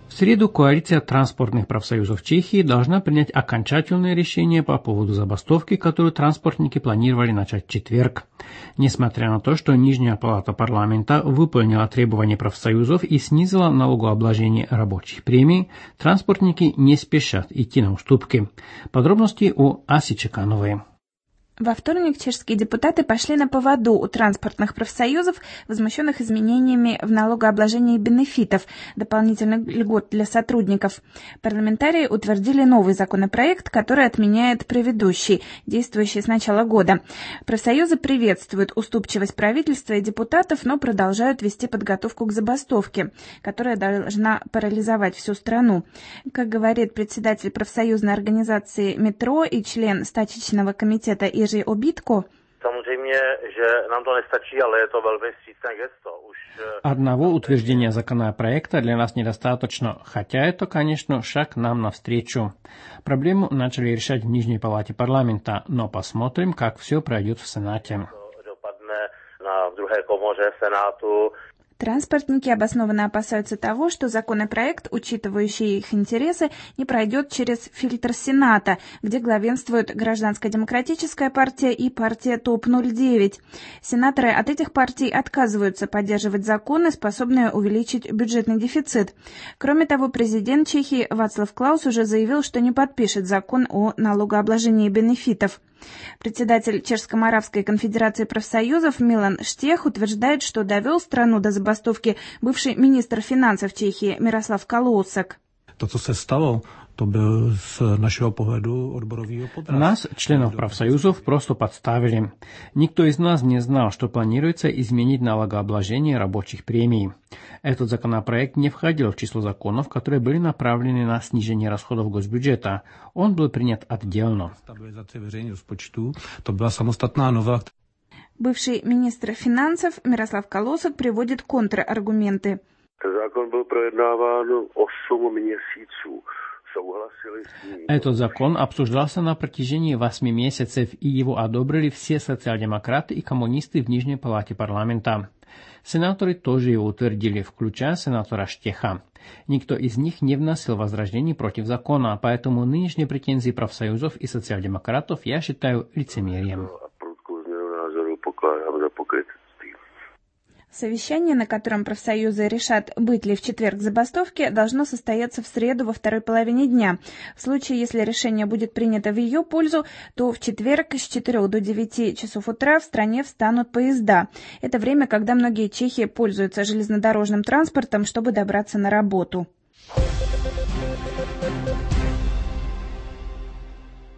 В среду коалиция транспортных профсоюзов Чехии должна принять окончательное решение по поводу забастовки, которую транспортники планировали начать в четверг. Несмотря на то, что Нижняя палата парламента выполнила требования профсоюзов и снизила налогообложение рабочих премий, транспортники не спешат идти на уступки. Подробности у Аси Чекановой. Во вторник чешские депутаты пошли на поводу у транспортных профсоюзов, возмущенных изменениями в налогообложении бенефитов, дополнительных льгот для сотрудников. Парламентарии утвердили новый законопроект, который отменяет предыдущий, действующий с начала года. Профсоюзы приветствуют уступчивость правительства и депутатов, но продолжают вести подготовку к забастовке, которая должна парализовать всю страну. Как говорит председатель профсоюзной организации «Метро» и член стачечного комитета Jiří Obítko. Одного утверждения законопроекта для нас недостаточно, хотя это, конечно, шаг нам навстречу. Проблему начали решать в Нижней палате парламента, но посмотрим, как все пройдет в Сенате. Транспортники обоснованно опасаются того, что законопроект, учитывающий их интересы, не пройдет через фильтр Сената, где главенствуют Гражданско-демократическая партия и партия ТОП-09. Сенаторы от этих партий отказываются поддерживать законы, способные увеличить бюджетный дефицит. Кроме того, президент Чехии Václav Klaus уже заявил, что не подпишет закон о налогообложении бенефитов. Председатель Чешско-Моравской конфедерации профсоюзов Милан Штех утверждает, что довел страну до забастовки бывший министр финансов Чехии Мироslav Kalousek. To, co se stalo, to byl z našeho pohledu odborovýho podraz. Нас, членов профсоюзов, просто подставили. Никто из нас не знал, что планируется изменить налогообложение рабочих премий. Этот законопроект не входил в число законов, которые были направлены на снижение расходов госбюджета. Он был принят отдельно. Stabilizace veřejných rozpočtů, to byla samostatná novela. Бывший министр финансов Мирослав Kalousek приводит контраргументы. Закон был проеднáván 8 месяцев. Этот закон обсуждался на протяжении 8 месяцев, и его одобрили все социал-демократы и коммунисты в Нижней палате парламента. Сенаторы тоже его утвердили, включая сенатора Штеха. Никто из них не вносил возражений против закона, поэтому нынешние претензии профсоюзов и социал-демократов я считаю лицемерием. Совещание, на котором профсоюзы решат, быть ли в четверг забастовки, должно состояться в среду во второй половине дня. В случае, если решение будет принято в ее пользу, то в четверг с 4 до 9 часов утра в стране встанут поезда. Это время, когда многие чехи пользуются железнодорожным транспортом, чтобы добраться на работу.